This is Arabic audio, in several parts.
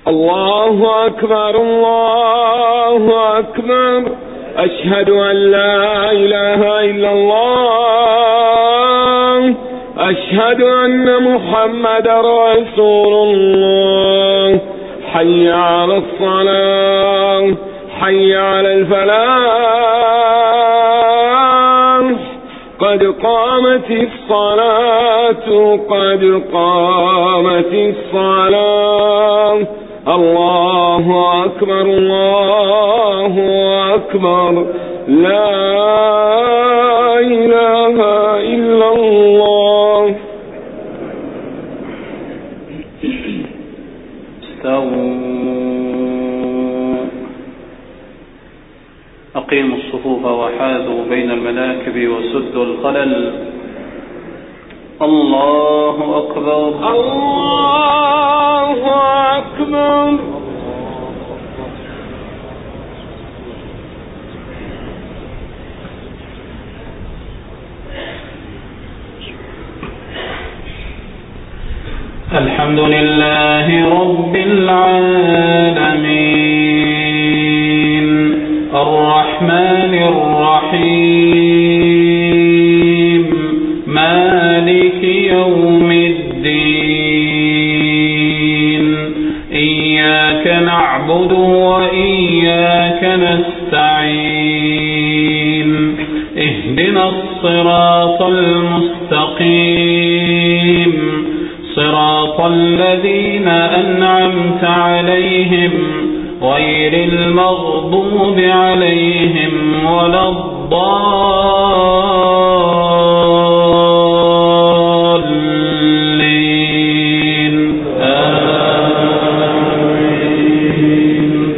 الله أكبر الله أكبر. أشهد أن لا إله إلا الله. أشهد أن محمد رسول الله. حي على الصلاة، حي على الفلاح، قد قامت الصلاة، قد قامت الصلاة. الله أكبر الله أكبر. لا إله إلا الله. أقيموا الصفوف وحاذوا بين المناكب وسدوا الخلل. الله أكبر الله أكبر. الحمد لله رب العالمين الرحمن الرحيم مالك يوم الدين. إياك نعبد وإياك نستعين. اهدنا الصراط المستقيم صراط الذين أنعمت عليهم غير المغضوب عليهم ولا الضالين. آمين.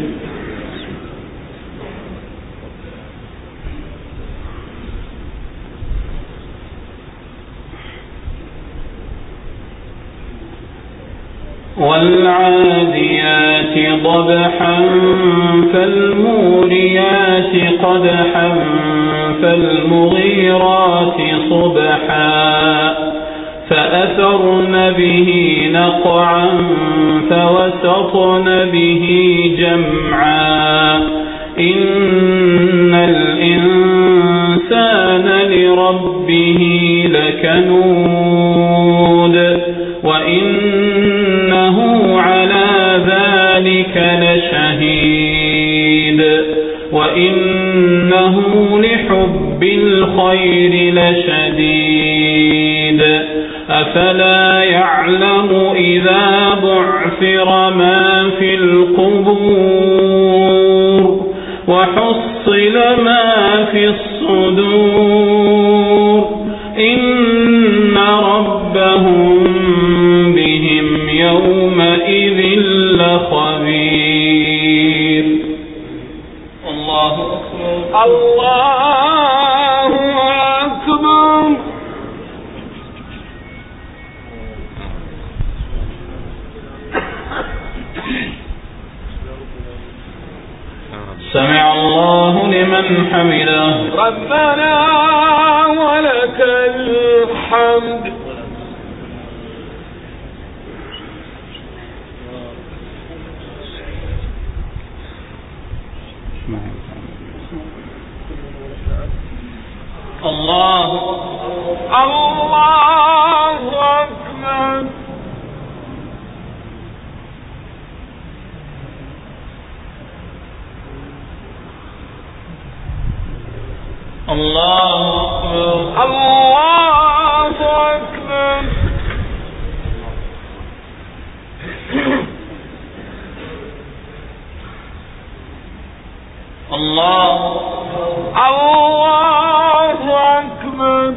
والعاديات ضبحا فالموريات قدحا فالمغيرات صبحا فأثرن به نقعا فوسطن به جمعا. إن الإنسان لربه لكنود وإنه على ذلك لشهيد وإنه لحب الخير لشديد. أفلا يعلم إذا بعثر ما في القبور وحصل ما في الصدور إن ربهم بهم يومئذ لخبير. الله أكبر الله أكبر. سمع الله لمن حمده. ربنا ولك الحمد. الله الله أكبر. الله أكبر. الله أكبر. الله الله أكبر.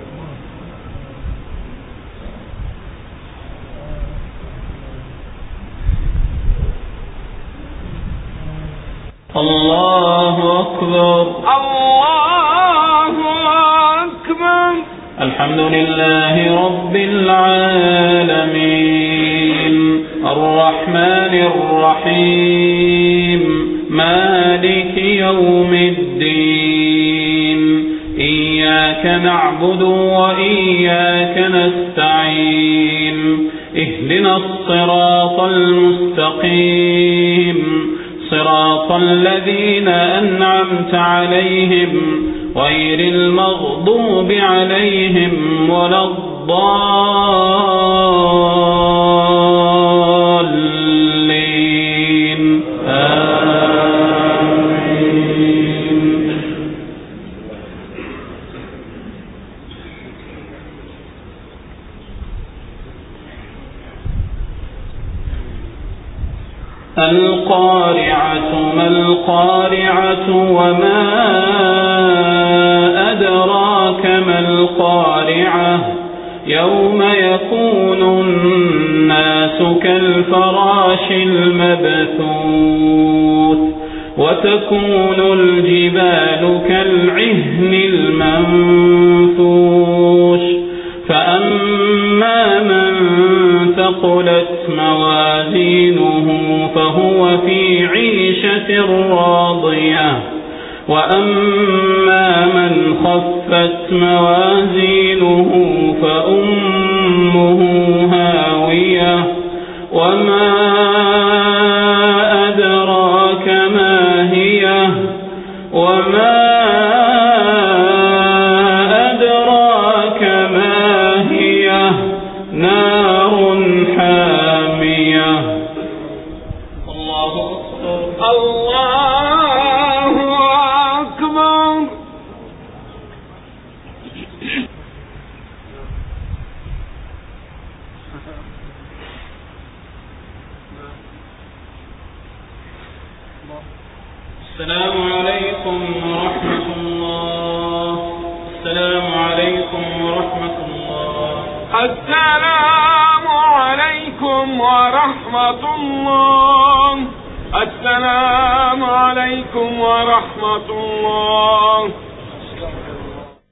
الله أكبر. الله أكبر. الحمد لله رب العالمين الرحمن الرحيم مالك يوم الدين. إياك نعبد وإياك نستعين. اهدنا الصراط المستقيم صراط الذين أنعمت عليهم غير المغضوب عليهم ولا الضالين آمين. القارعة ما القارعة وما أدراك ما القارعة يوم يكون الناس كالفراش المبثوث وتكون الجبال كالعهن المنفوش فأما من ثقلت موازينه فهو في عيشة راضية وأما من خفت موازينه فأمه هاوية وما أدراك ما هي وما أدراك ما هي نار حامية. الله أكبر الله أكبر. السلام عليكم ورحمة الله. السلام عليكم ورحمة الله. السلام عليكم ورحمة الله. السلام عليكم ورحمة الله.